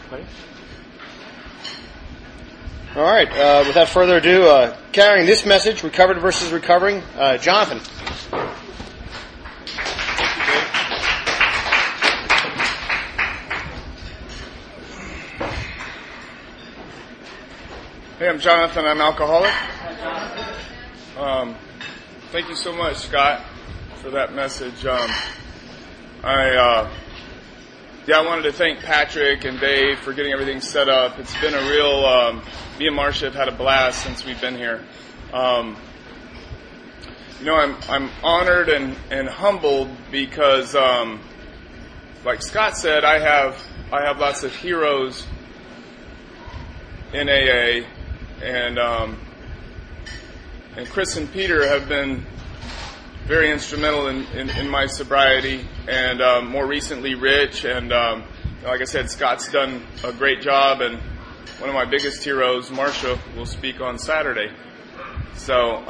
Ready? All right. Without further ado, carrying this message, Recovered versus Recovering, Jonathan. Hey, I'm Jonathan. I'm alcoholic. Thank you so much, Scott, for that message. I wanted to thank Patrick and Dave for getting everything set up. It's been a real, me and Marcia have had a blast since we've been here. I'm honored and humbled because, like Scott said, I have lots of heroes in AA, and Chris and Peter have been very instrumental in my sobriety, and more recently Rich, and like I said, Scott's done a great job, and one of my biggest heroes, Marcia, will speak on Saturday. So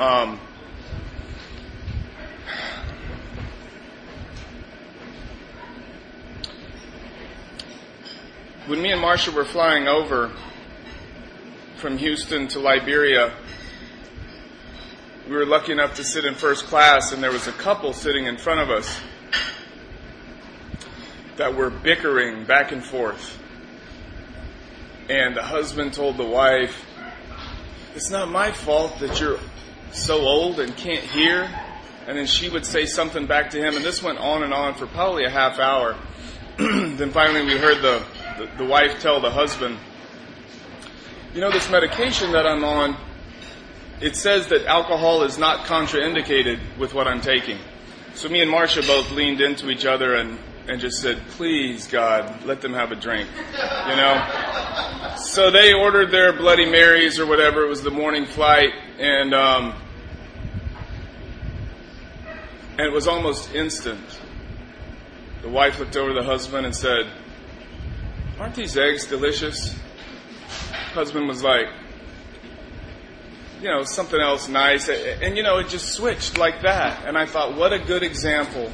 when me and Marcia were flying over from Houston to Liberia, we were lucky enough to sit in first class, and there was a couple sitting in front of us that were bickering back and forth. And the husband told the wife, "It's not my fault that you're so old and can't hear." And then she would say something back to him, and this went on for probably a half hour. Then finally we heard the wife tell the husband, "This medication that I'm on, it says that alcohol is not contraindicated with what I'm taking." So me and Marcia both leaned into each other and just said, "Please, God, let them have a drink." So they ordered their Bloody Marys or whatever. It was the morning flight, and it was almost instant. The wife looked over to the husband and said, "Aren't these eggs delicious?" Husband was like, something else nice. And, it just switched like that. And I thought, what a good example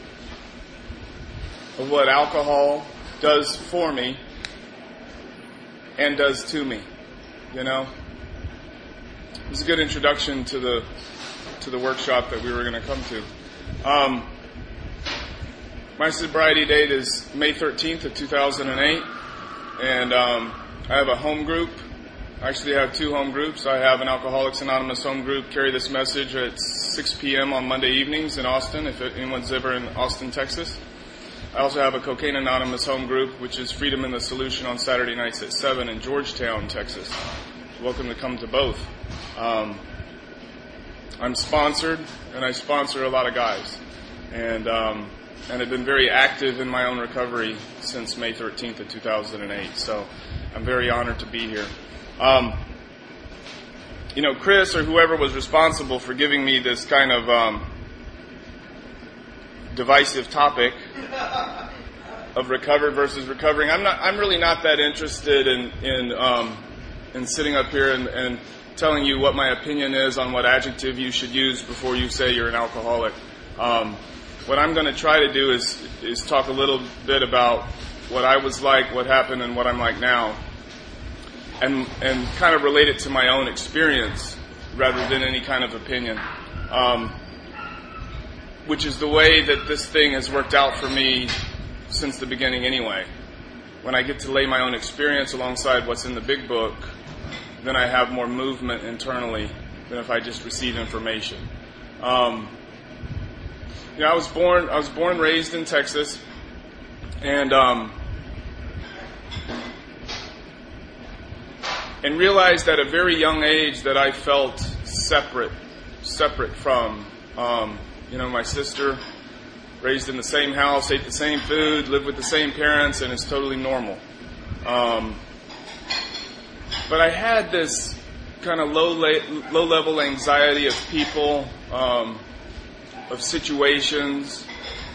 of what alcohol does for me and does to me. It was a good introduction to the workshop that we were going to come to. My sobriety date is May 13th of 2008. And I have a home group. Actually, I have two home groups. I have an Alcoholics Anonymous home group, carry this message at 6 p.m. on Monday evenings in Austin, if anyone's ever in Austin, Texas. I also have a Cocaine Anonymous home group, which is Freedom in the Solution, on Saturday nights at 7 in Georgetown, Texas. Welcome to come to both. I'm sponsored, and I sponsor a lot of guys. And I've been very active in my own recovery since May 13th of 2008. So I'm very honored to be here. Chris or whoever was responsible for giving me this kind of divisive topic of recovered versus recovering. I'm really not that interested in sitting up here and telling you what my opinion is on what adjective you should use before you say you're an alcoholic. What I'm going to try to do is talk a little bit about what I was like, what happened, and what I'm like now. And kind of relate it to my own experience rather than any kind of opinion, which is the way that this thing has worked out for me since the beginning anyway. When I get to lay my own experience alongside what's in the big book, then I have more movement internally than if I just receive information. I was born and raised in Texas, and realized at a very young age that I felt separate from, my sister, raised in the same house, ate the same food, lived with the same parents, and it's totally normal. But I had this kind of low-level anxiety of people, of situations.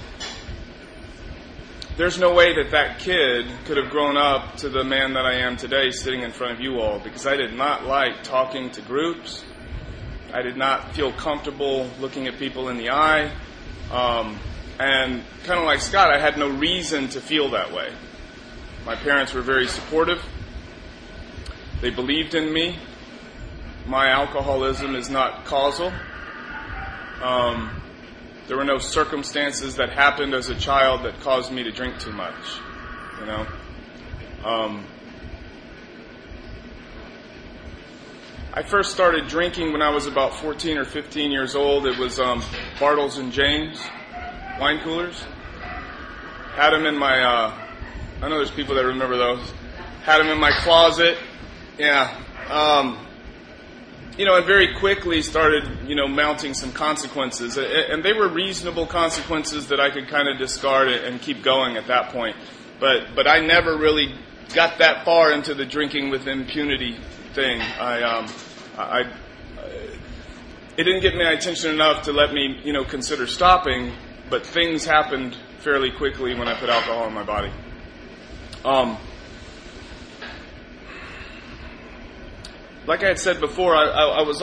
There's no way that kid could have grown up to the man that I am today sitting in front of you all, because I did not like talking to groups. I did not feel comfortable looking at people in the eye. And kind of like Scott, I had no reason to feel that way. My parents were very supportive. They believed in me. My alcoholism is not causal. There were no circumstances that happened as a child that caused me to drink too much, you know. I first started drinking when I was about 14 or 15 years old. It was Bartles and James wine coolers. Had them in my, I know there's people that remember those. Had them in my closet. Yeah. And very quickly started, mounting some consequences. And they were reasonable consequences that I could kind of discard and keep going at that point. But I never really got that far into the drinking with impunity thing. It didn't get my attention enough to let me, consider stopping, but things happened fairly quickly when I put alcohol in my body. Like I had said before, I was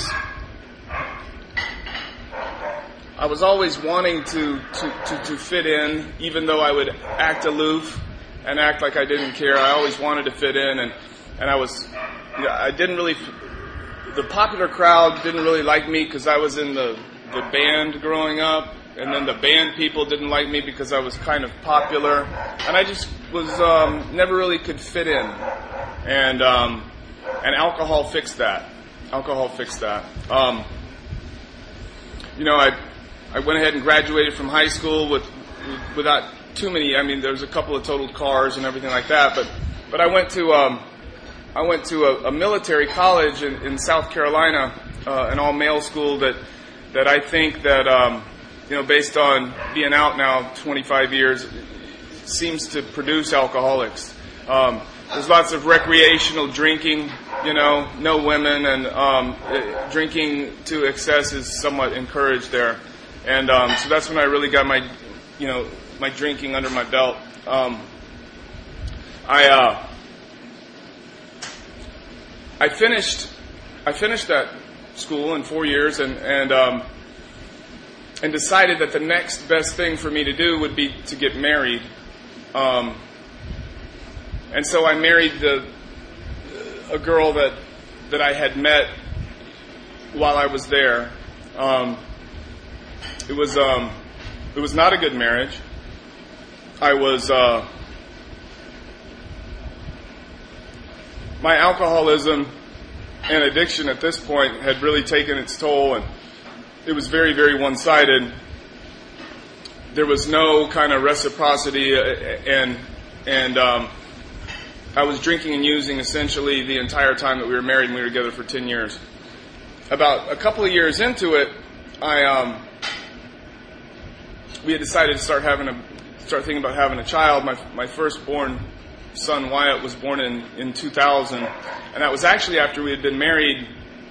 always wanting to fit in, even though I would act aloof and act like I didn't care. I always wanted to fit in, and I didn't really. The popular crowd didn't really like me because I was in the band growing up, and then the band people didn't like me because I was kind of popular, and I just was never really could fit in, and alcohol fixed that. Alcohol fixed that. I went ahead and graduated from high school without too many. I mean, there was a couple of totaled cars and everything like that, but I went to a military college in South Carolina, an all-male school that I think that based on being out now 25 years, seems to produce alcoholics. There's lots of recreational drinking, no women, and drinking to excess is somewhat encouraged there. And so that's when I really got my drinking under my belt. I finished that school in 4 years and decided that the next best thing for me to do would be to get married. And so I married a girl that I had met while I was there. It was not a good marriage. My alcoholism and addiction at this point had really taken its toll, and it was very, very one-sided. There was no kind of reciprocity, and I was drinking and using essentially the entire time that we were married, and we were together for 10 years. About a couple of years into it, we had decided to start thinking about having a child. My firstborn son Wyatt was born in 2000, and that was actually after we had been married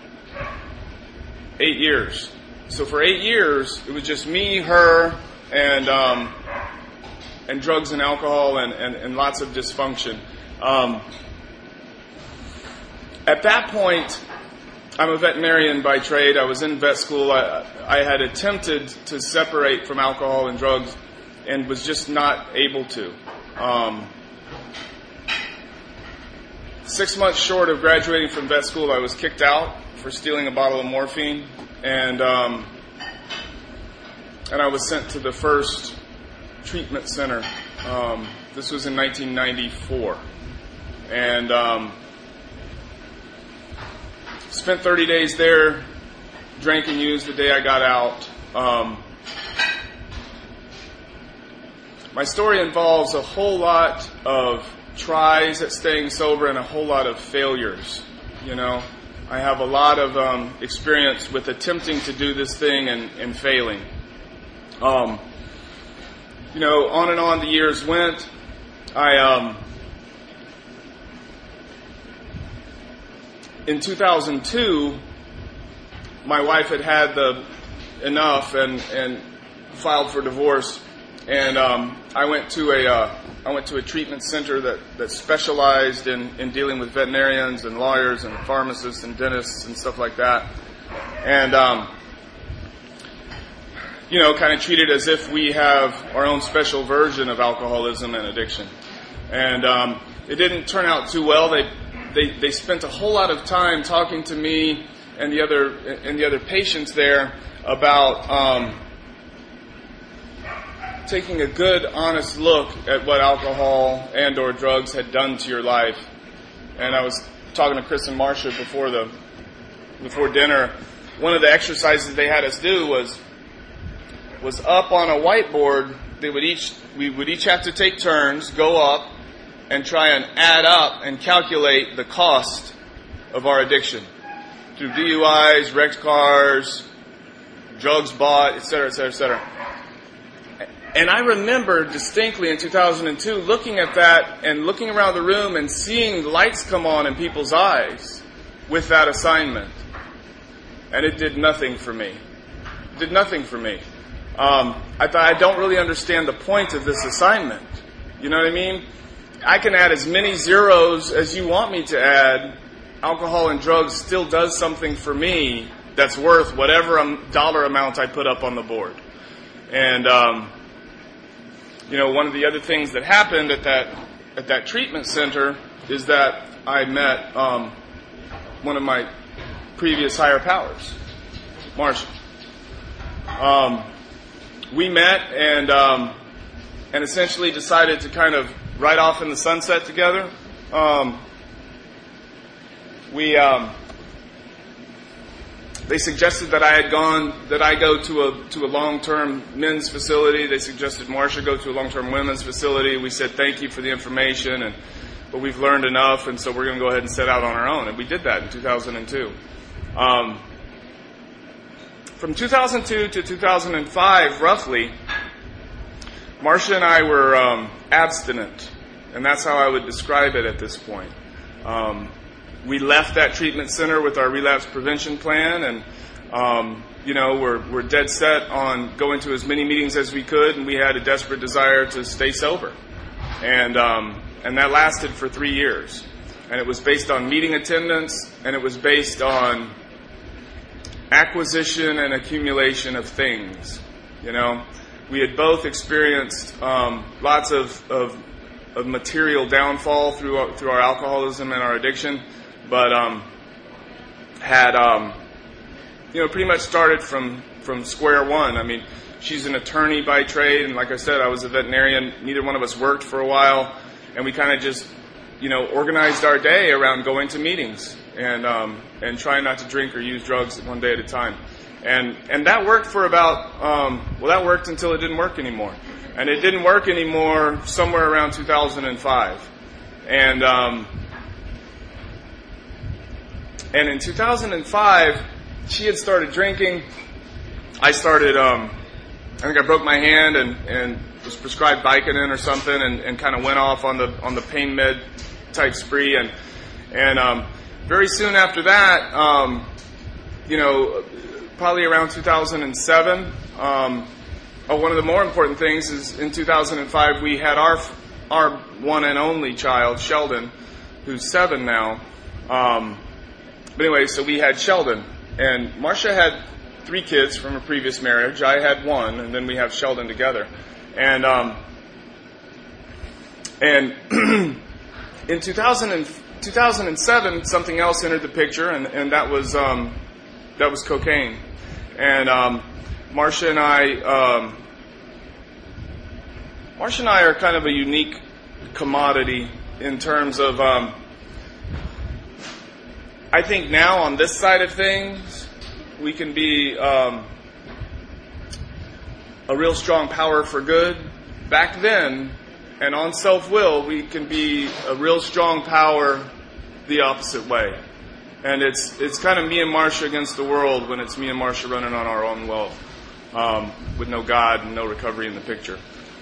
8 years. So for 8 years, it was just me, her, and drugs and alcohol and lots of dysfunction. At that point, I'm a veterinarian by trade. I was in vet school. I had attempted to separate from alcohol and drugs and was just not able to. 6 months short of graduating from vet school, I was kicked out for stealing a bottle of morphine, and I was sent to the first treatment center. This was in 1994, and spent 30 days there, drank and used the day I got out. My story involves a whole lot of tries at staying sober and a whole lot of failures. I have a lot of experience with attempting to do this thing and failing. On and on the years went. In 2002, my wife had enough and filed for divorce, and I went to a treatment center that specialized in dealing with veterinarians and lawyers and pharmacists and dentists and stuff like that, and kind of treated as if we have our own special version of alcoholism and addiction. And it didn't turn out too well. They spent a whole lot of time talking to me and the other patients there about taking a good, honest look at what alcohol and or drugs had done to your life. And I was talking to Chris and Marcia before dinner. One of the exercises they had us do was up on a whiteboard. We would each have to take turns, go up, and try and add up and calculate the cost of our addiction through DUIs, wrecked cars, drugs bought, etc., etc., etc. And I remember distinctly in 2002 looking at that and looking around the room and seeing lights come on in people's eyes with that assignment. And it did nothing for me. It did nothing for me. I thought, I don't really understand the point of this assignment. You know what I mean? I can add as many zeros as you want me to add. Alcohol and drugs still does something for me that's worth whatever dollar amount I put up on the board. And, one of the other things that happened at that treatment center is that I met one of my previous higher powers, Marcia. We met and essentially decided to kind of ride off in the sunset together. They suggested that I go to a long-term men's facility. They suggested Marcia go to a long-term women's facility. We said thank you for the information, but we've learned enough, and so we're going to go ahead and set out on our own. And we did that in 2002. From 2002 to 2005, roughly, Marcia and I were abstinent, and that's how I would describe it at this point. We left that treatment center with our relapse prevention plan, and we're dead set on going to as many meetings as we could, and we had a desperate desire to stay sober, and that lasted for 3 years, and it was based on meeting attendance, and it was based on acquisition and accumulation of things. We had both experienced lots of material downfall through our alcoholism and our addiction, but had pretty much started from square one. I mean, she's an attorney by trade, and like I said, I was a veterinarian. Neither one of us worked for a while, and we kind of just organized our day around going to meetings and trying not to drink or use drugs one day at a time. And that worked for about that worked until it didn't work anymore. And it didn't work anymore somewhere around 2005. And in 2005, she had started drinking. I started, I think I broke my hand and was prescribed Vicodin or something, and kind of went off on the pain med type spree. And very soon after that, probably around 2007, one of the more important things is in 2005 we had our one and only child, Sheldon, who's 7 now. But anyway, so we had Sheldon, and Marcia had 3 kids from a previous marriage. I had 1, and then we have Sheldon together. And in 2007, something else entered the picture, and that was cocaine. And Marcia and I are kind of a unique commodity in terms of. I think now on this side of things, we can be a real strong power for good. Back then, and on self-will, we can be a real strong power the opposite way. And it's kind of me and Marcia against the world when it's me and Marcia running on our own will, with no God and no recovery in the picture.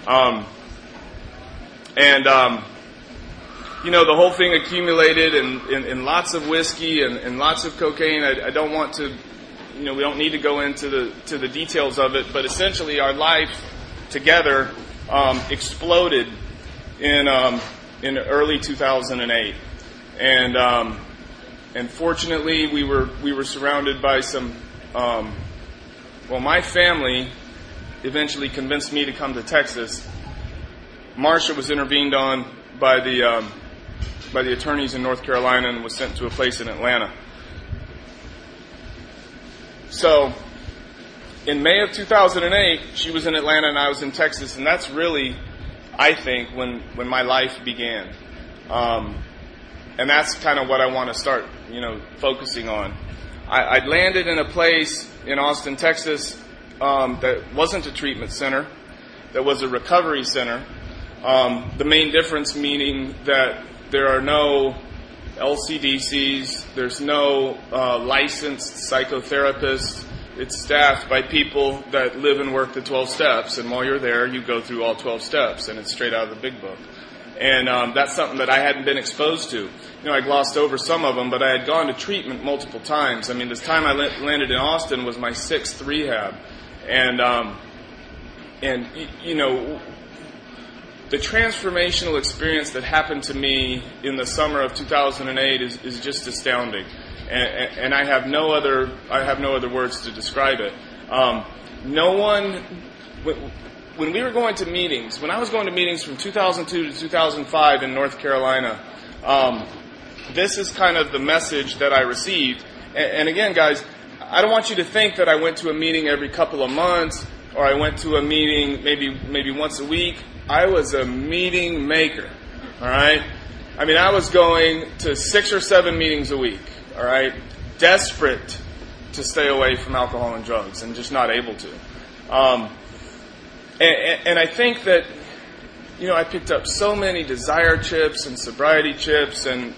The whole thing accumulated in lots of whiskey and lots of cocaine. I don't want to, we don't need to go into the details of it, but essentially our life together exploded in early 2008, and fortunately we were surrounded by some. My family eventually convinced me to come to Texas. Marcia was intervened on by the attorneys in North Carolina and was sent to a place in Atlanta. So, in May of 2008, she was in Atlanta and I was in Texas, and that's really, I think, when my life began. And that's kind of what I want to start, focusing on. I'd landed in a place in Austin, Texas, that wasn't a treatment center, that was a recovery center. The main difference meaning that there are no LCDCs, there's no licensed psychotherapists. It's staffed by people that live and work the 12 steps, and while you're there, you go through all 12 steps, and it's straight out of the big book. And that's something that I hadn't been exposed to. I glossed over some of them, but I had gone to treatment multiple times. I mean, this time I landed in Austin was my 6th rehab. And the transformational experience that happened to me in the summer of 2008 is just astounding. And I have no other words to describe it. When we were going to meetings, when I was going to meetings from 2002 to 2005 in North Carolina, this is kind of the message that I received. And again, guys, I don't want you to think that I went to a meeting every couple of months or I went to a meeting maybe once a week. I was a meeting maker, all right? I mean, I was going to 6 or 7 meetings a week, all right? Desperate to stay away from alcohol and drugs and just not able to. And I think that, I picked up so many desire chips and sobriety chips and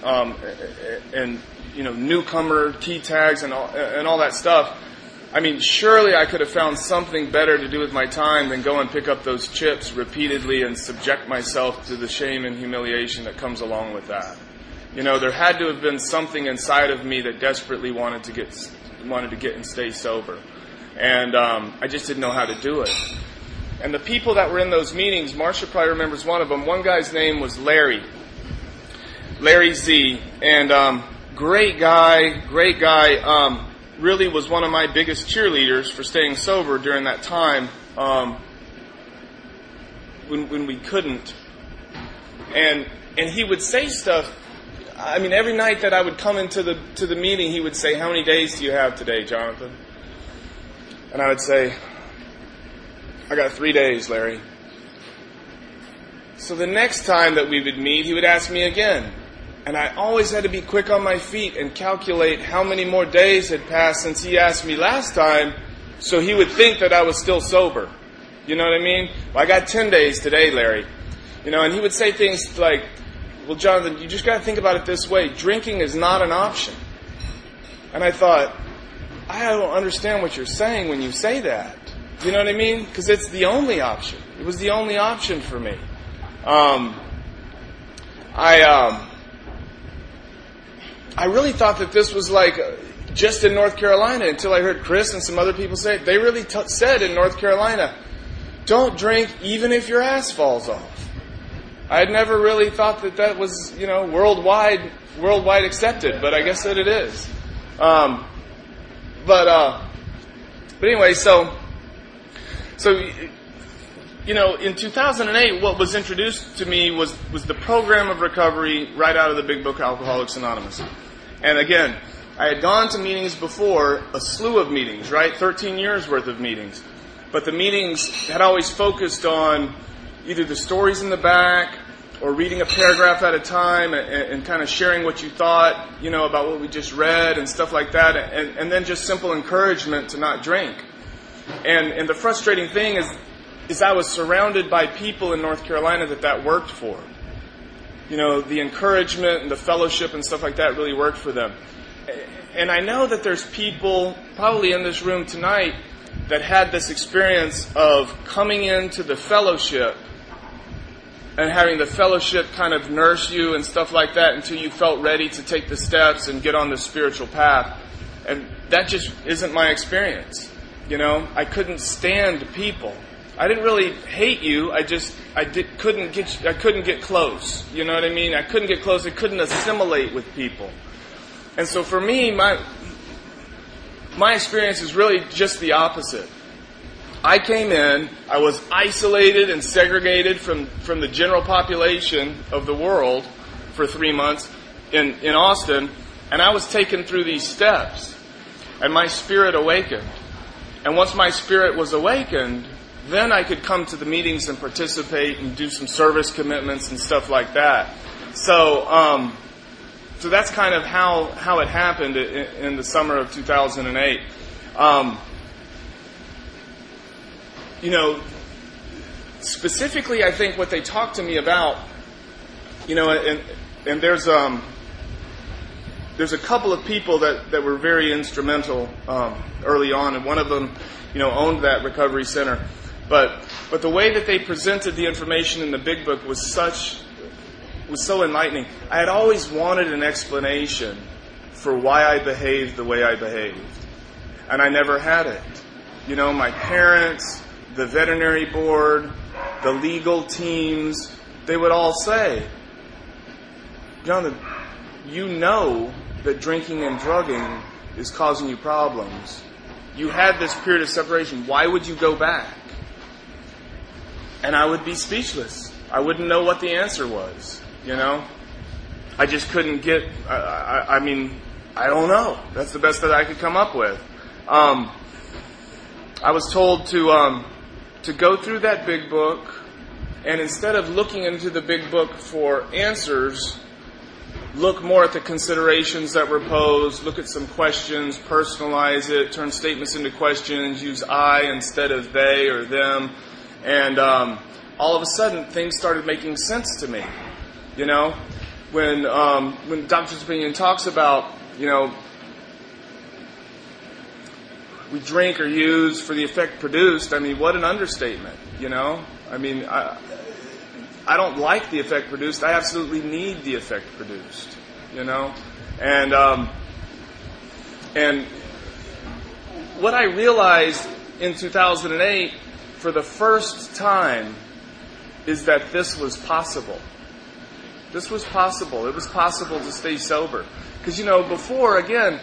newcomer key tags and all that stuff. I mean, surely I could have found something better to do with my time than go and pick up those chips repeatedly and subject myself to the shame and humiliation that comes along with that. There had to have been something inside of me that desperately wanted to get and stay sober. And I just didn't know how to do it. And the people that were in those meetings, Marcia probably remembers one of them. One guy's name was Larry Z. And great guy. Really was one of my biggest cheerleaders for staying sober during that time when we couldn't. And he would say stuff. I mean, every night that I would come into the meeting, he would say, "How many days do you have today, Jonathan?" And I would say, "I got 3 days, Larry." So the next time that we would meet, he would ask me again. And I always had to be quick on my feet and calculate how many more days had passed since he asked me last time, so he would think that I was still sober. You know what I mean? "Well, I got 10 days today, Larry." And he would say things like, "Well, Jonathan, you just got to think about it this way. Drinking is not an option." And I thought, I don't understand what you're saying when you say that. You know what I mean? Because it's the only option. It was the only option for me. I really thought that this was like just in North Carolina until I heard Chris and some other people say it. They really said in North Carolina, don't drink even if your ass falls off. I had never really thought that was, worldwide accepted, but I guess that it is. But anyway, so in 2008, what was introduced to me was the program of recovery right out of the Big Book, Alcoholics Anonymous. And again, I had gone to meetings before, a slew of meetings, right? 13 years worth of meetings. But the meetings had always focused on either the stories in the back or reading a paragraph at a time and kind of sharing what you thought, about what we just read and stuff like that. And then just simple encouragement to not drink. And the frustrating thing is I was surrounded by people in North Carolina that worked for. The encouragement and the fellowship and stuff like that really worked for them. And I know that there's people probably in this room tonight that had this experience of coming into the fellowship and having the fellowship kind of nurse you and stuff like that until you felt ready to take the steps and get on the spiritual path. And that just isn't my experience. I couldn't stand people. I didn't really hate you. I couldn't get close. You know what I mean? I couldn't get close. I couldn't assimilate with people. And so for me, my experience is really just the opposite. I came in, I was isolated and segregated from the general population of the world for 3 months in Austin, and I was taken through these steps, and my spirit awakened. And once my spirit was awakened, then I could come to the meetings and participate and do some service commitments and stuff like that. So that's kind of how it happened in the summer of 2008. Specifically, I think what they talked to me about, and there's a couple of people that were very instrumental early on, and one of them, owned that recovery center. But the way that they presented the information in the Big Book was so enlightening. I had always wanted an explanation for why I behaved the way I behaved, and I never had it. My parents, the veterinary board, the legal teams, they would all say, Jonathan, you know that drinking and drugging is causing you problems. You had this period of separation. Why would you go back? And I would be speechless. I wouldn't know what the answer was, I just couldn't get, I don't know. That's the best that I could come up with. I was told to go through that Big Book, and instead of looking into the Big Book for answers, look more at the considerations that were posed, look at some questions, personalize it, turn statements into questions, use I instead of they or them, and all of a sudden things started making sense to me. When Doctor's Opinion talks about, we drink or use for the effect produced, what an understatement, I don't like the effect produced. I absolutely need the effect produced, And what I realized in 2008 for the first time is that this was possible. This was possible. It was possible to stay sober. Because, before, again,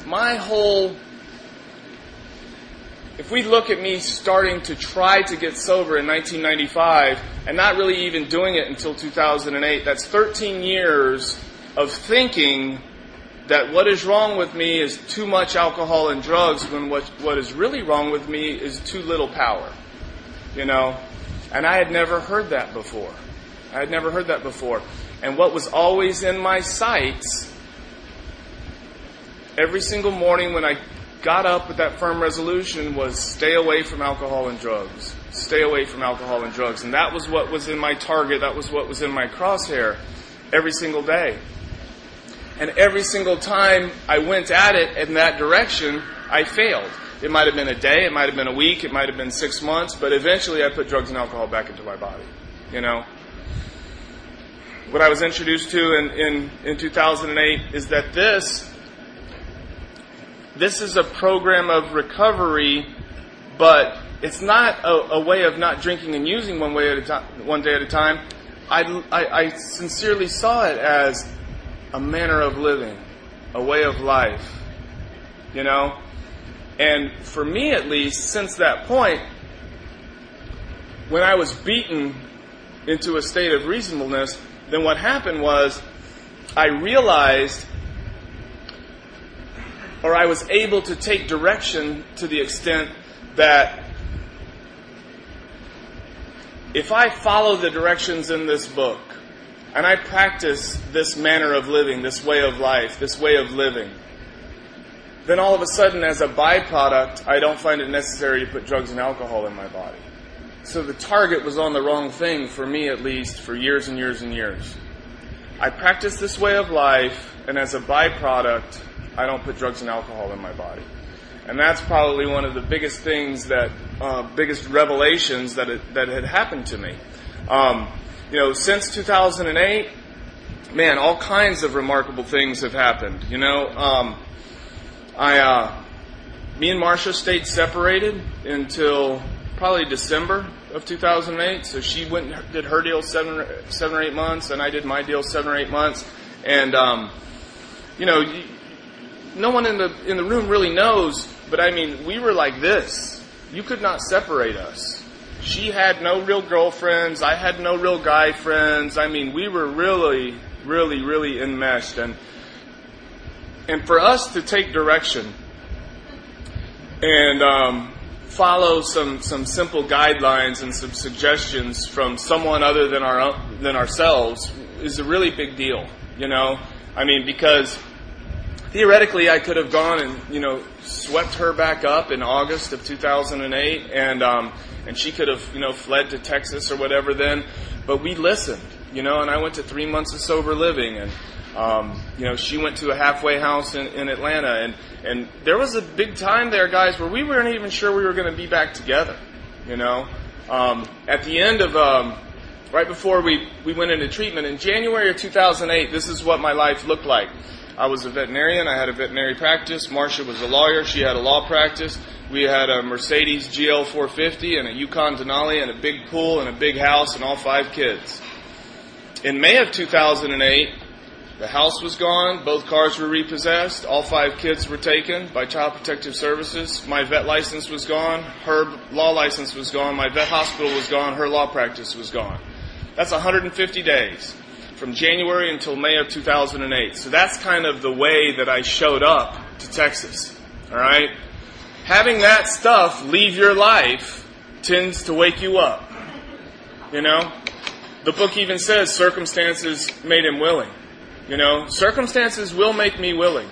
if we look at me starting to try to get sober in 1995 and not really even doing it until 2008, that's 13 years of thinking that what is wrong with me is too much alcohol and drugs when what is really wrong with me is too little power. And I had never heard that before. And what was always in my sights, every single morning when I got up with that firm resolution, was stay away from alcohol and drugs. Stay away from alcohol and drugs. And that was what was in my target. That was what was in my crosshair every single day. And every single time I went at it in that direction, I failed. It might have been a day, it might have been a week, it might have been 6 months, but eventually I put drugs and alcohol back into my body. What I was introduced to in 2008 is that this is a program of recovery, but it's not a way of not drinking and using one day at a time. I sincerely saw it as a manner of living, a way of life, And for me, at least, since that point, when I was beaten into a state of reasonableness, then what happened was I realized, or I was able to take direction to the extent that if I follow the directions in this book, and I practice this manner of living, this way of life, this way of living, then all of a sudden, as a byproduct, I don't find it necessary to put drugs and alcohol in my body. So the target was on the wrong thing, for me at least, for years and years and years. I practice this way of life, and as a byproduct, I don't put drugs and alcohol in my body. And that's probably one of the biggest things biggest revelations that had happened to me. Since 2008, man, all kinds of remarkable things have happened. Me and Marcia stayed separated until probably December of 2008. So she went and did her deal 7 or 8 months, and I did my deal 7 or 8 months. And no one in the room really knows, but we were like this. You could not separate us. She had no real girlfriends. I had no real guy friends. I mean, we were really, really, really enmeshed. And for us to take direction and follow some simple guidelines and some suggestions from someone other than ourselves is a really big deal, you know? I mean, because theoretically I could have gone and, you know, swept her back up in August of 2008 and she could have, you know, fled to Texas or whatever then, but we listened, you know, and I went to 3 months of sober living, and you know, she went to a halfway house in Atlanta, and there was a big time there, guys, where we weren't even sure we were going to be back together, you know. At the end of, right before we went into treatment, in January of 2008, this is what my life looked like. I was a veterinarian. I had a veterinary practice. Marcia was a lawyer. She had a law practice. We had a Mercedes GL 450 and a Yukon Denali and a big pool and a big house and all 5 kids. In May of 2008, the house was gone. Both cars were repossessed. All 5 kids were taken by Child Protective Services. My vet license was gone. Her law license was gone. My vet hospital was gone. Her law practice was gone. That's 150 days from January until May of 2008. So that's kind of the way that I showed up to Texas. All right? Having that stuff leave your life tends to wake you up. You know? The book even says circumstances made him willing. You know? Circumstances will make me willing.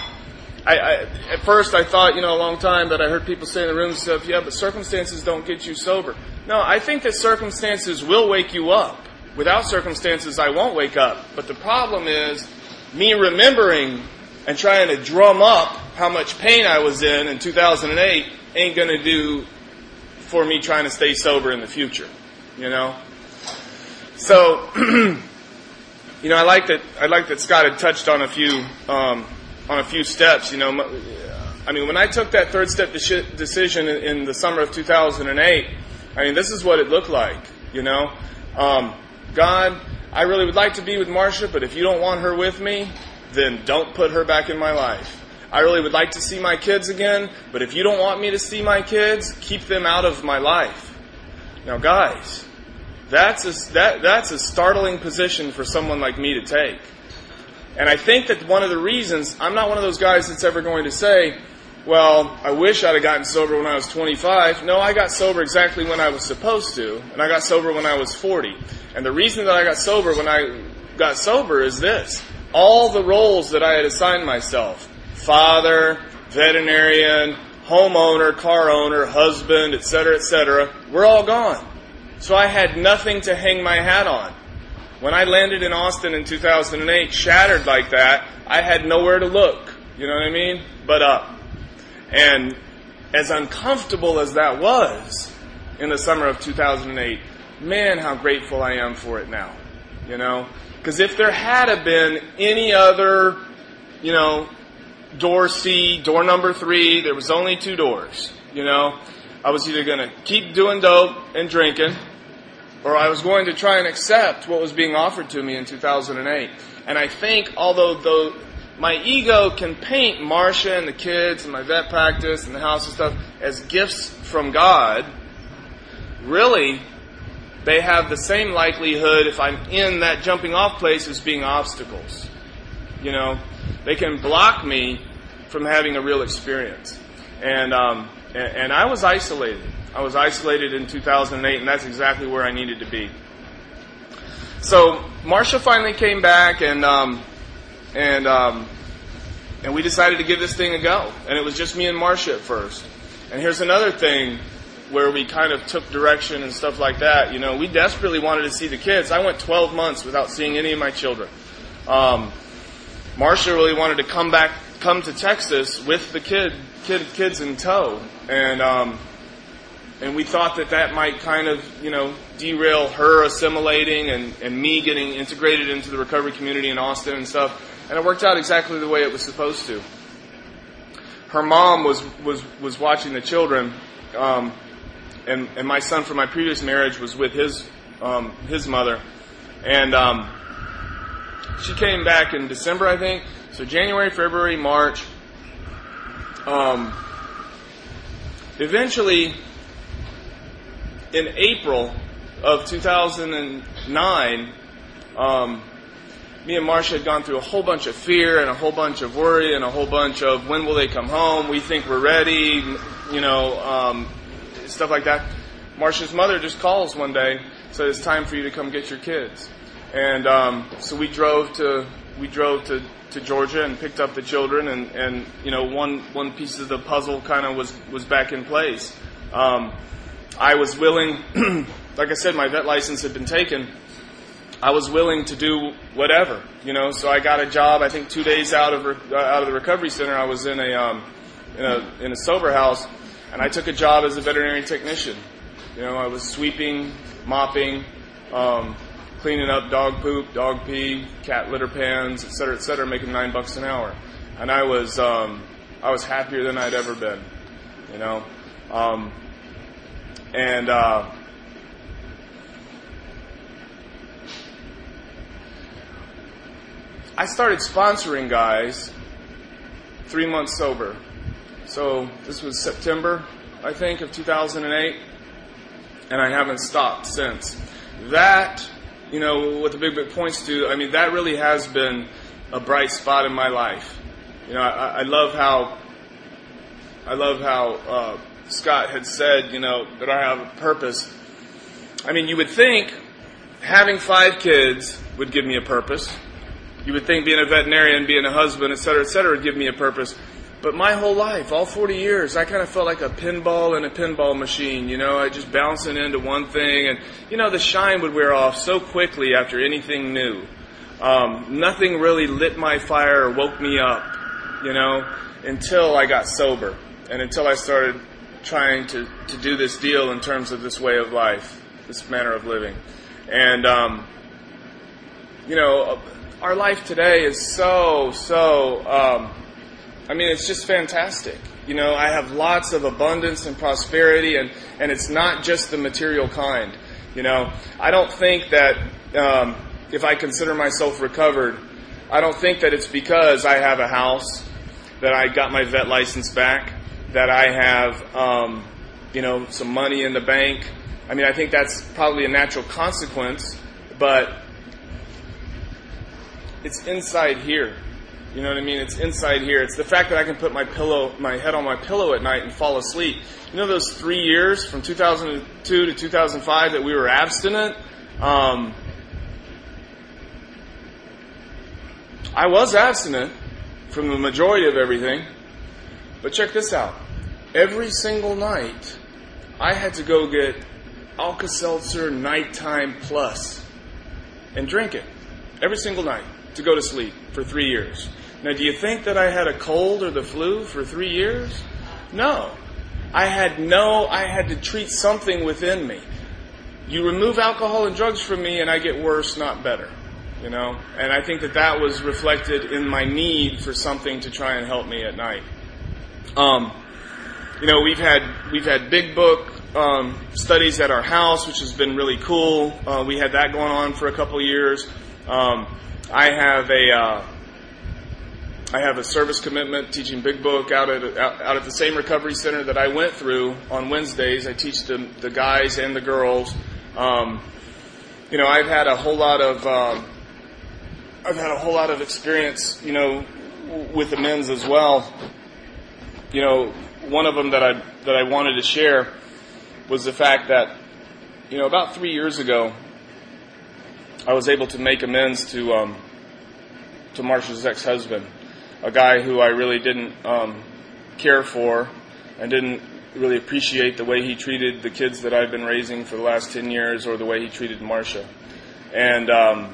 At first I thought, you know, a long time that I heard people say in the room and stuff, yeah, but circumstances don't get you sober. No, I think that circumstances will wake you up. Without circumstances, I won't wake up. But the problem is me remembering and trying to drum up how much pain I was in 2008 ain't going to do for me trying to stay sober in the future, you know? So, you know, I like that Scott had touched on a few steps, you know. I mean, when I took that third step decision in the summer of 2008, I mean, this is what it looked like, you know. God, I really would like to be with Marcia, but if you don't want her with me, then don't put her back in my life. I really would like to see my kids again, but if you don't want me to see my kids, keep them out of my life. Now, guys, that's a startling position for someone like me to take. And I think that one of the reasons, I'm not one of those guys that's ever going to say, well, I wish I'd have gotten sober when I was 25. No, I got sober exactly when I was supposed to, and I got sober when I was 40. And the reason that I got sober when I got sober is this. All the roles that I had assigned myself, father, veterinarian, homeowner, car owner, husband, etc., were all gone. So I had nothing to hang my hat on. When I landed in Austin in 2008, shattered like that, I had nowhere to look, you know what I mean, but up. And as uncomfortable as that was in the summer of 2008, man, how grateful I am for it now, you know. Because if there had been any other, you know, door C, door number 3, there was only 2 doors, you know. I was either going to keep doing dope and drinking, or I was going to try and accept what was being offered to me in 2008. And I think, although my ego can paint Marcia and the kids and my vet practice and the house and stuff as gifts from God, really, they have the same likelihood, if I'm in that jumping off place, as being obstacles. You know, they can block me from having a real experience. And I was isolated. I was isolated in 2008, and that's exactly where I needed to be. So Marcia finally came back, and we decided to give this thing a go. And it was just me and Marcia at first. And here's another thing where we kind of took direction and stuff like that. You know, we desperately wanted to see the kids. I went 12 months without seeing any of my children. Marcia really wanted to come to Texas with the kids in tow. And we thought that might kind of, you know, derail her assimilating and me getting integrated into the recovery community in Austin and stuff. And it worked out exactly the way it was supposed to. Her mom was watching the children, and my son from my previous marriage was with his mother. And she came back in December, I think. So January, February, March. Eventually, in April of 2009, me and Marcia had gone through a whole bunch of fear and a whole bunch of worry and a whole bunch of when will they come home? We think we're ready, stuff like that. Marcia's mother just calls one day, said it's time for you to come get your kids, and so we drove to Georgia and picked up the children, and one piece of the puzzle kind of was back in place. I was willing, like I said, my vet license had been taken. I was willing to do whatever, So I got a job. I think 2 days out of the recovery center, I was in a sober house, and I took a job as a veterinary technician. I was sweeping, mopping, cleaning up dog poop, dog pee, cat litter pans, et cetera, making $9 an hour, and I was happier than I'd ever been, I started sponsoring guys 3 months sober. So this was September, I think, of 2008, and I haven't stopped since. That, what the Big Book points to, that really has been a bright spot in my life. I love how Scott had said, that I have a purpose. You would think having 5 kids would give me a purpose. You would think being a veterinarian, being a husband, et cetera, would give me a purpose. But my whole life, all 40 years, I kind of felt like a pinball in a pinball machine, I just bouncing into one thing. And, the shine would wear off so quickly after anything new. Nothing really lit my fire or woke me up, until I got sober. And until I started trying to do this deal in terms of this way of life, this manner of living. And, our life today is it's just fantastic. I have lots of abundance and prosperity, and it's not just the material kind. I don't think that if I consider myself recovered, I don't think that it's because I have a house, that I got my vet license back, that I have, some money in the bank. I think that's probably a natural consequence, but it's inside here. You know what I mean? It's inside here. It's the fact that I can put my head on my pillow at night and fall asleep. Those 3 years from 2002 to 2005 that we were abstinent? I was abstinent from the majority of everything. But check this out. Every single night, I had to go get Alka-Seltzer Nighttime Plus and drink it. Every single night to go to sleep for 3 years. Now, do you think that I had a cold or the flu for 3 years? No. I had to treat something within me. You remove alcohol and drugs from me and I get worse, not better. And I think that was reflected in my need for something to try and help me at night. We've had Big Book studies at our house, which has been really cool. We had that going on for a couple years. I have a service commitment teaching Big Book out at the same recovery center that I went through on Wednesdays. I teach the guys and the girls. I've had a whole lot of experience, with the men's as well. One of them that I wanted to share was the fact that, about 3 years ago, I was able to make amends to Marcia's ex-husband, a guy who I really didn't care for and didn't really appreciate the way he treated the kids that I've been raising for the last 10 years or the way he treated Marcia. And,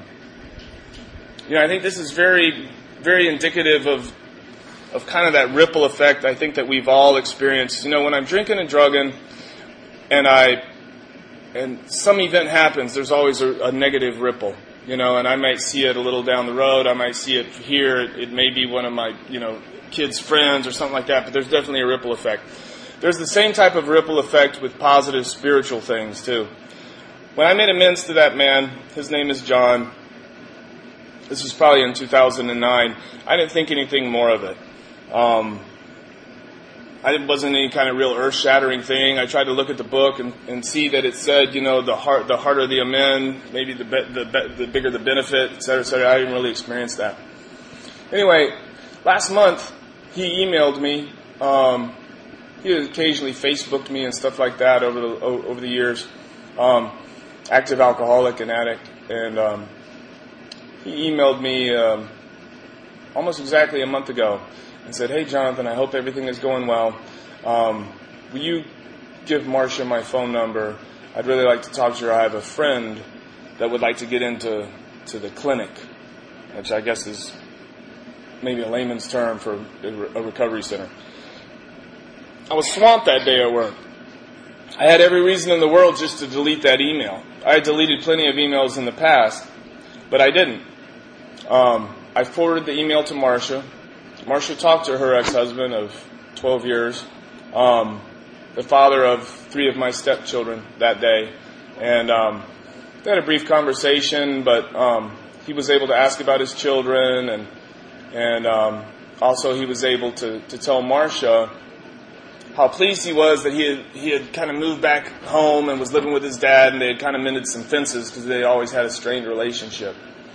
I think this is very, very indicative of kind of that ripple effect I think that we've all experienced. When I'm drinking and drugging and some event happens, there's always a negative ripple, and I might see it a little down the road. I might see it here. It may be one of my, kids' friends or something like that, but there's definitely a ripple effect. There's the same type of ripple effect with positive spiritual things, too. When I made amends to that man, his name is John. This was probably in 2009. I didn't think anything more of it. it wasn't any kind of real earth-shattering thing. I tried to look at the book and see that it said, the harder the amen, maybe the bigger the benefit, et cetera, et cetera. I didn't really experience that. Anyway, last month, he emailed me. He occasionally Facebooked me and stuff like that over the years. Active alcoholic and addict. And he emailed me almost exactly a month ago and said, "Hey, Jonathan, I hope everything is going well. Will you give Marcia my phone number? I'd really like to talk to her. I have a friend that would like to get into the clinic," which I guess is maybe a layman's term for a recovery center. I was swamped that day at work. I had every reason in the world just to delete that email. I had deleted plenty of emails in the past, but I didn't. I forwarded the email to Marcia. Marcia talked to her ex-husband of 12 years, the father of 3 of my stepchildren that day. And they had a brief conversation, but he was able to ask about his children, and also he was able to tell Marcia how pleased he was that he had kind of moved back home and was living with his dad, and they had kind of mended some fences because they always had a strained relationship.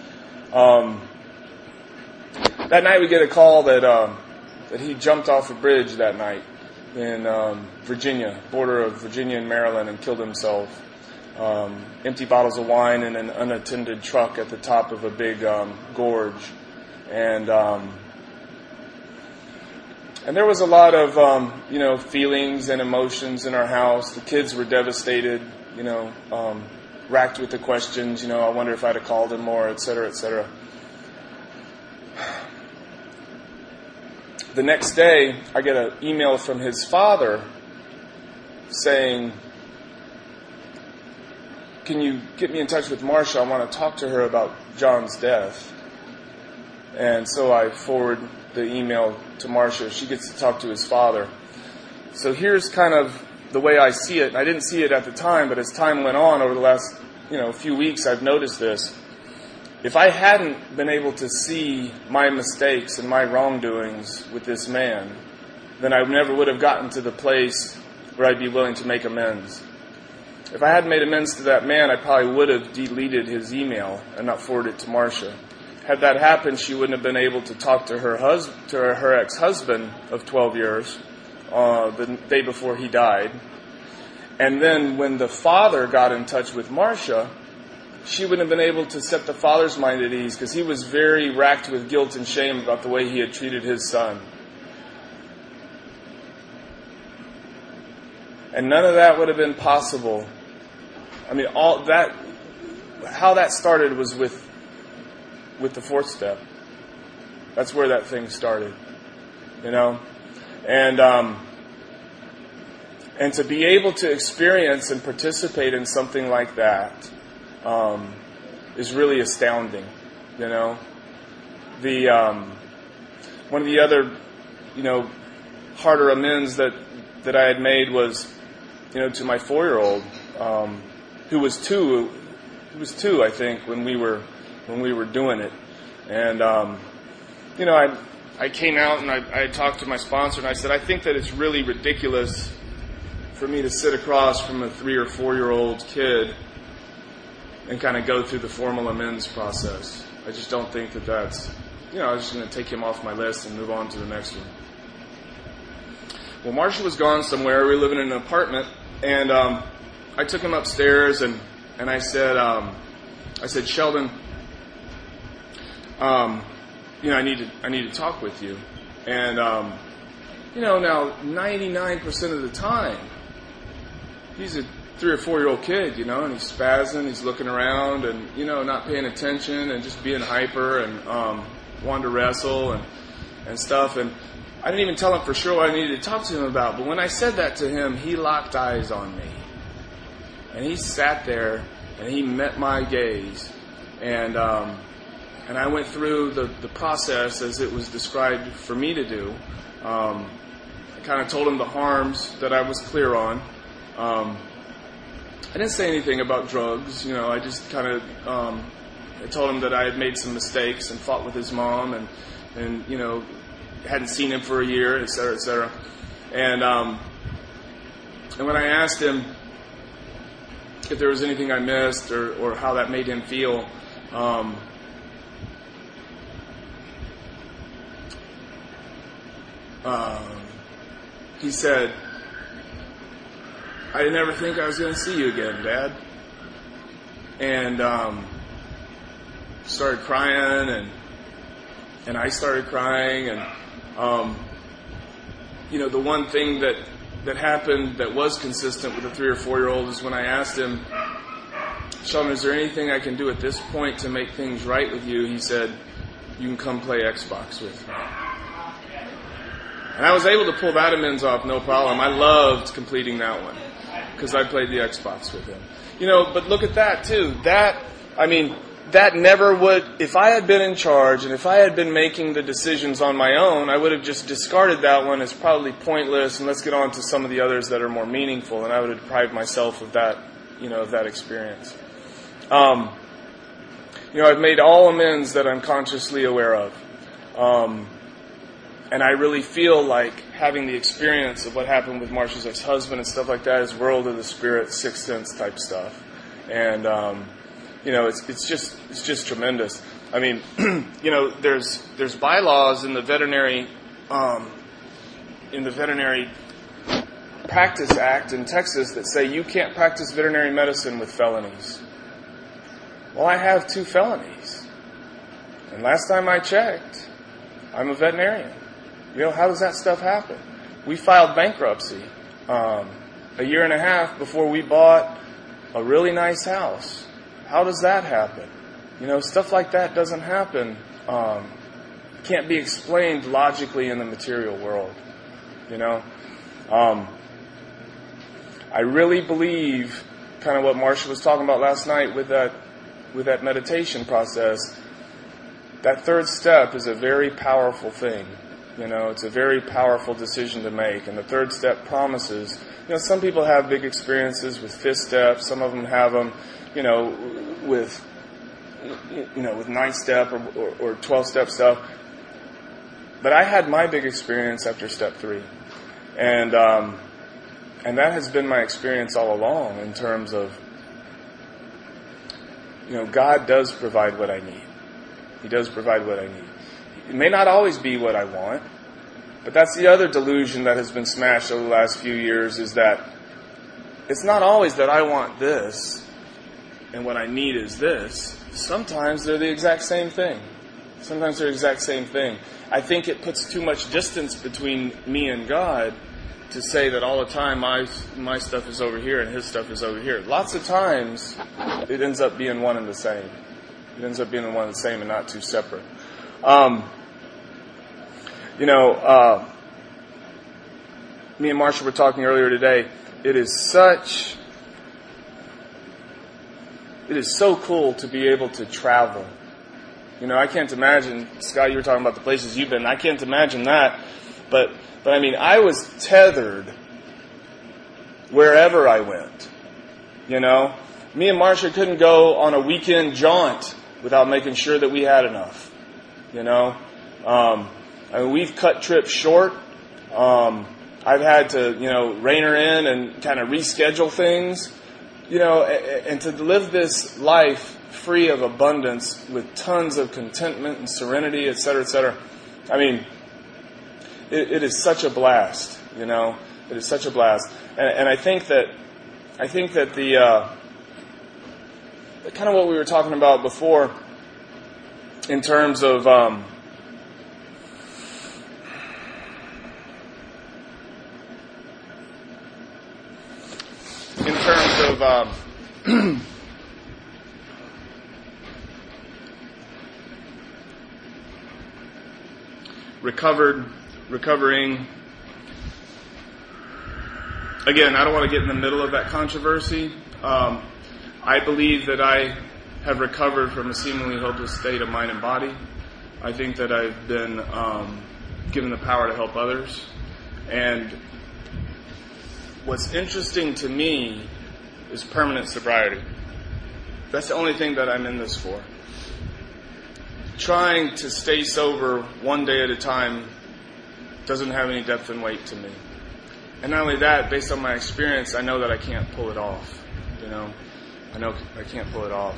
That night we get a call that he jumped off a bridge that night in Virginia, border of Virginia and Maryland, and killed himself. Empty bottles of wine in an unattended truck at the top of a big gorge. And there was a lot of, feelings and emotions in our house. The kids were devastated, racked with the questions, I wonder if I'd have called him more, et cetera, et cetera. The next day, I get an email from his father saying, "Can you get me in touch with Marcia? I want to talk to her about John's death." And so I forward the email to Marcia. She gets to talk to his father. So here's kind of the way I see it. And I didn't see it at the time, but as time went on over the last, few weeks, I've noticed this. If I hadn't been able to see my mistakes and my wrongdoings with this man, then I never would have gotten to the place where I'd be willing to make amends. If I hadn't made amends to that man, I probably would have deleted his email and not forwarded it to Marcia. Had that happened, she wouldn't have been able to talk to her ex-husband of 12 years the day before he died. And then when the father got in touch with Marcia, she wouldn't have been able to set the father's mind at ease because he was very racked with guilt and shame about the way he had treated his son. And none of that would have been possible. I mean, all that, how that started was with the 4th step. That's where that thing started, and to be able to experience and participate in something like that is really astounding, The one of the other, harder amends that I had made was, to my 4-year-old, who was 2. He was 2, I think, when we were doing it. And, I came out and I talked to my sponsor and I said, I think that it's really ridiculous for me to sit across from a 3 or 4-year-old kid and kind of go through the formal amends process. I just don't think that that's, I was just going to take him off my list and move on to the next one. Well, Marcia was gone somewhere. We were living in an apartment, and I took him upstairs and I said, Sheldon, I need to talk with you. And, now 99% of the time, he's a 3 or 4-year-old kid, and he's spazzing, he's looking around and, not paying attention and just being hyper and, wanting to wrestle and stuff. And I didn't even tell him for sure what I needed to talk to him about. But when I said that to him, he locked eyes on me. And he sat there and he met my gaze. And I went through the process as it was described for me to do. I kind of told him the harms that I was clear on. I didn't say anything about drugs. I just kind of I told him that I had made some mistakes and fought with his mom and hadn't seen him for a year, et cetera, et cetera. And when I asked him if there was anything I missed or how that made him feel, he said, "I didn't ever think I was going to see you again, Dad." And started crying, and I started crying, and the one thing that happened that was consistent with a 3 or 4-year-old is when I asked him, "Sheldon, is there anything I can do at this point to make things right with you?" He said, "You can come play Xbox with me." And I was able to pull that amends off, no problem. I loved completing that one because I played the Xbox with him. But look at that too. That never would, if I had been in charge and if I had been making the decisions on my own, I would have just discarded that one as probably pointless, and let's get on to some of the others that are more meaningful, and I would have deprived myself of that, of that experience. I've made all amends that I'm consciously aware of. And I really feel like having the experience of what happened with Marsha's ex-husband and stuff like that is world of the spirit, sixth sense type stuff. And, it's just tremendous. I mean, there's bylaws in the Veterinary Practice Act in Texas that say you can't practice veterinary medicine with felonies. Well, I have 2 felonies. And last time I checked, I'm a veterinarian. How does that stuff happen? We filed bankruptcy a year and a half before we bought a really nice house. How does that happen? Stuff like that doesn't happen. Can't be explained logically in the material world. I really believe kind of what Marsha was talking about last night with that meditation process. That 3rd step is a very powerful thing. It's a very powerful decision to make. And the 3rd step promises, some people have big experiences with 5th step. Some of them have them, with 9th step or 12th step stuff. But I had my big experience after step 3. And that has been my experience all along in terms of, God does provide what I need. He does provide what I need. It may not always be what I want, but that's the other delusion that has been smashed over the last few years, is that it's not always that I want this and what I need is this. Sometimes they're the exact same thing. I think it puts too much distance between me and God to say that all the time my stuff is over here and His stuff is over here. Lots of times it ends up being one and the same. And not 2 separate. Me and Marsha were talking earlier today. It is so cool to be able to travel. I can't imagine, Scott, you were talking about the places you've been. I can't imagine that. But I mean, I was tethered wherever I went. Me and Marsha couldn't go on a weekend jaunt without making sure that we had enough. We've cut trips short. I've had to, rein her in and kind of reschedule things, and to live this life free of abundance with tons of contentment and serenity, et cetera, et cetera. I mean, it is such a blast, It is such a blast. And I think that the kind of what we were talking about before in terms of recovering. Again, I don't want to get in the middle of that controversy. I believe that I have recovered from a seemingly hopeless state of mind and body. I think that I've been given the power to help others. And what's interesting to me is permanent sobriety. That's the only thing that I'm in this for. Trying to stay sober one day at a time doesn't have any depth and weight to me. And not only that, based on my experience, I know that I can't pull it off. You know, I know I can't pull it off.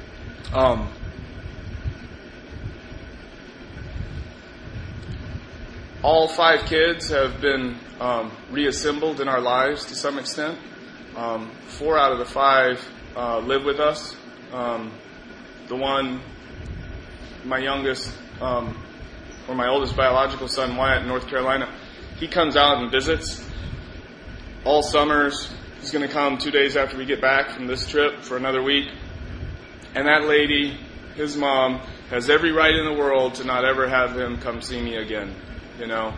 All 5 kids have been reassembled in our lives to some extent. 4 out of the 5 live with us. The one, my youngest, or my oldest biological son, Wyatt, in North Carolina, he comes out and visits all summers. He's going to come 2 days after we get back from this trip for another week. And that lady, his mom, has every right in the world to not ever have him come see me again. You know,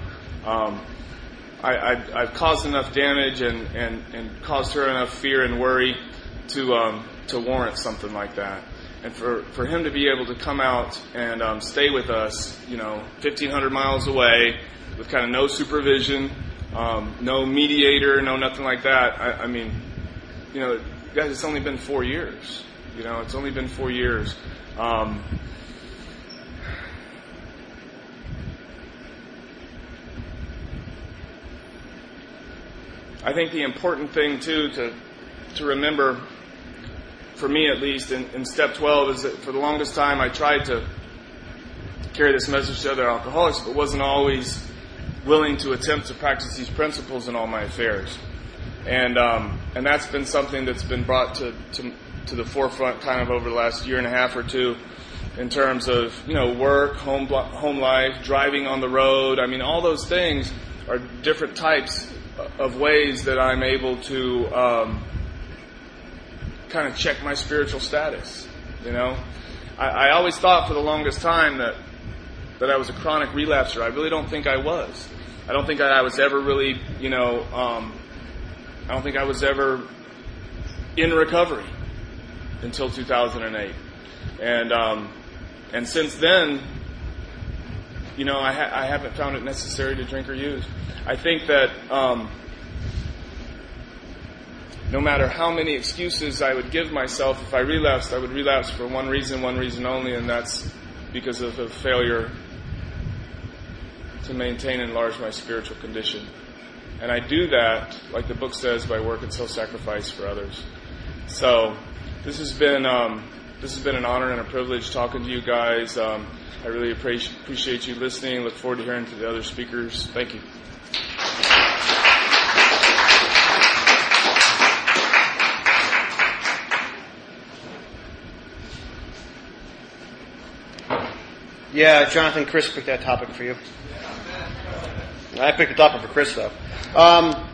I've caused enough damage and caused her enough fear and worry to warrant something like that. And for him to be able to come out and stay with us, you know, 1,500 miles away with kind of no supervision, no mediator, no nothing like that. I mean, you know, guys, it's only been 4 years. You know, it's only been 4 years. I think the important thing, too, to remember, for me at least, in step 12, is that for the longest time I tried to carry this message to other alcoholics, but wasn't always willing to attempt to practice these principles in all my affairs. And that's been something that's been brought to the forefront kind of over the last year and a half or two in terms of, you know, work, home life, driving on the road. I mean, all those things are different types of ways that I'm able to kind of check my spiritual status. You know, I always thought for the longest time that I was a chronic relapser. I really don't think I was. I don't think I was ever really, you know, I don't think I was ever in recovery until 2008. And since then, you know, I haven't found it necessary to drink or use. I think that no matter how many excuses I would give myself, if I relapsed, I would relapse for one reason only, and that's because of a failure to maintain and enlarge my spiritual condition. And I do that, like the book says, by work and self-sacrifice for others. So this has been an honor and a privilege talking to you guys. I really appreciate you listening. Look forward to hearing to the other speakers. Thank you. Yeah, Jonathan, Chris picked that topic for you. I picked the topic for Chris, though.